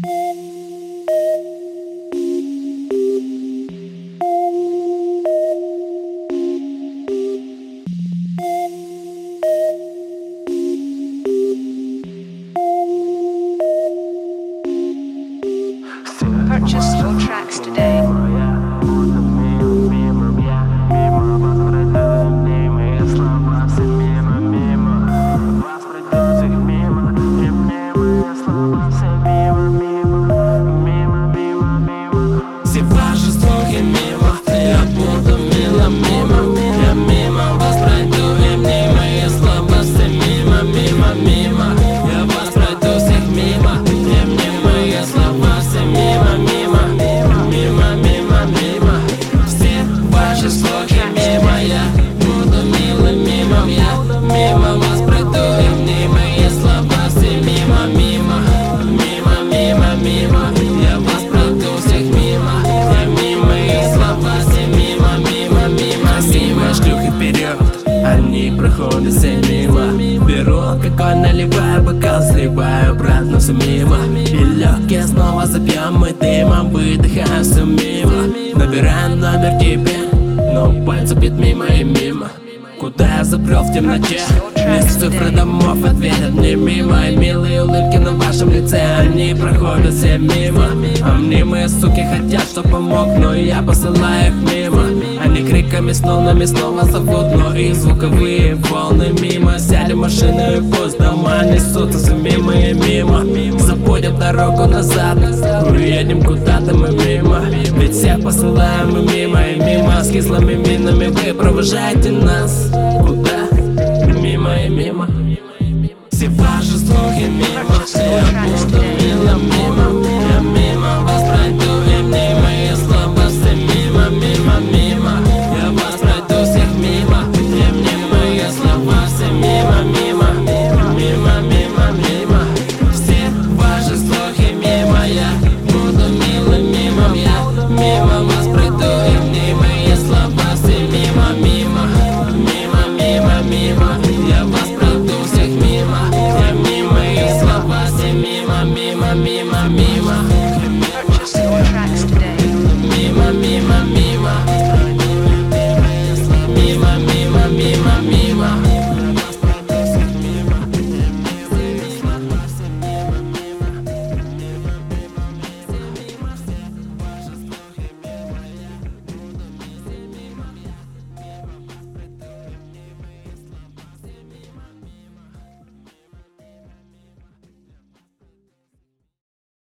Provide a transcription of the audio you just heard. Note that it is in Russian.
Purchase your tracks today. Все ваши слухи мимо, я буду мило мимо. Я мимо вас пройду, и мои слова все мимо, мимо, мимо. Я вас пройду всех мимо, и мои слова все мимо, мимо, мимо, мимо, мимо. Все ваши слухи мимо, я буду мило мимо. Я мимо вас пройду, и мои слова все мимо, мимо, мимо, мимо, мимо. Я вас пройду всех мимо, мои слова все мимо, мимо, мимо. Красивые шлюхи вперед, они проходят все мимо. Беру алкоголь, наливаю бокал, сливаю обратно все мимо. И легкие снова запьем мы дымом, выдыхаем все мимо. Набираем номер тебе, но пальцы бьют мимо и мимо. Куда я забрел в темноте? Лист цифры домов ответят мне мимо. И милые улыбки на вашем лице, они проходят все мимо. А мнимые суки хотят, чтоб помог, но я посылаю их мимо. Они криками, словно снова зовут, но и звуковые волны мимо. Сяли в машину и пусть дома несутся все мимо и мимо. Забудем дорогу назад, уедем куда-то мы мимо. Ведь всех посылаем мы мимо и мимо. С кислыми минами вы провожаете нас. Куда? Мимо и мимо. Все ваши слухи мимо. Я буду мило мимо. Я мимо вас пройду, и мои слова все мимо, мимо, мимо. Я вас пройду всех мимо, и мои слова все мимо, мимо, мимо, мимо, мимо. Все ваши слухи мимо. Я буду мило мимо. Я мимо вас пройду, и мои слова все мимо, мимо, мимо, мимо, мимо. Я вас пройду всех мимо, мои слова все мимо, мимо, мимо, мимо.